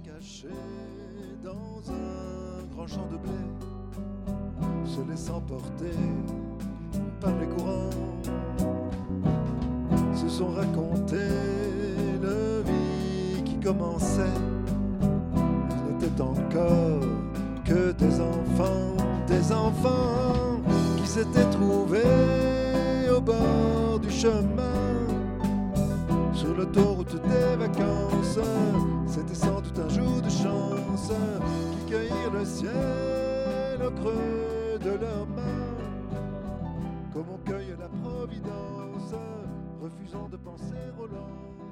cachés dans un grand champ de blé, se laissant porter par les courants, se sont racontés le vie qui commençait. Ils n'étaient encore que des enfants qui s'étaient trouvés au bord du chemin, sur l'autoroute des vacances. C'était sans doute un jour de chance qui cueillirent le ciel au creux de leurs mains, comme on cueille la providence, refusant de penser au lendemain.